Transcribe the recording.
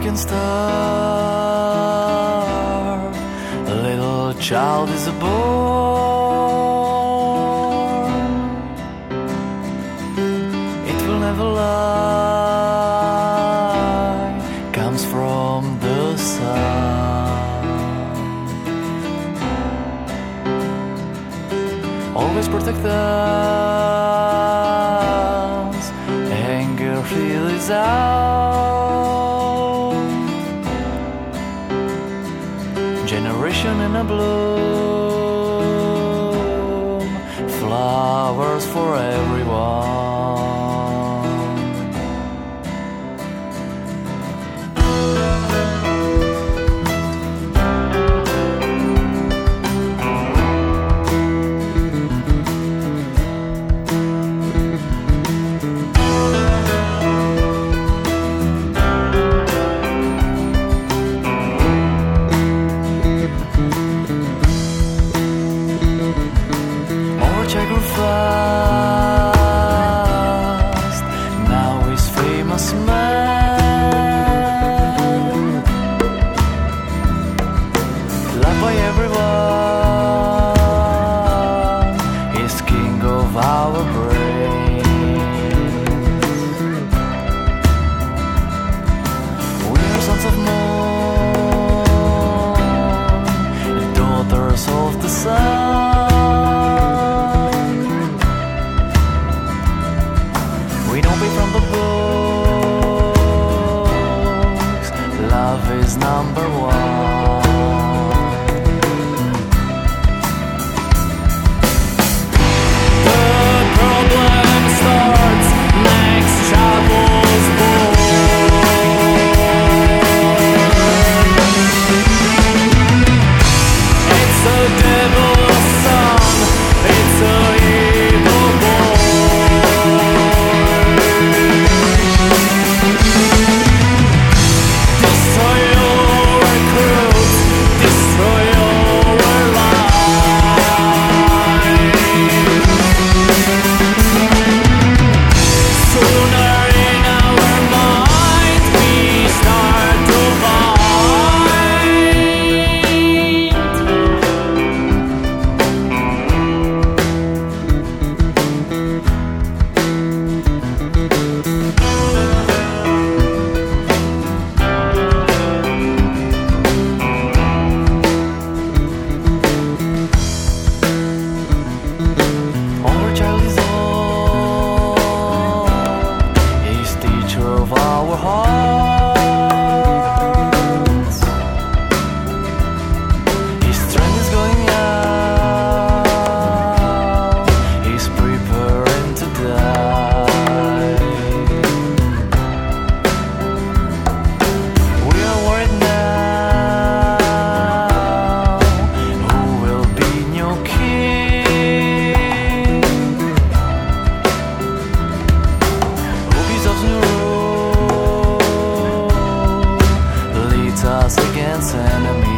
shooting star. A little child is born. It will never lie, comes from the sun. Always protect us, anger feels out. Generation in a bloom, flowers for everyone. Fast, now he's famous man, loved by everyone, he's king of our brains. We are sons of moon, daughters of the sun. We don't be from the books. Love is number one. The problem starts next child's born. It's a devil's son. It's a evil boy. Us against enemies.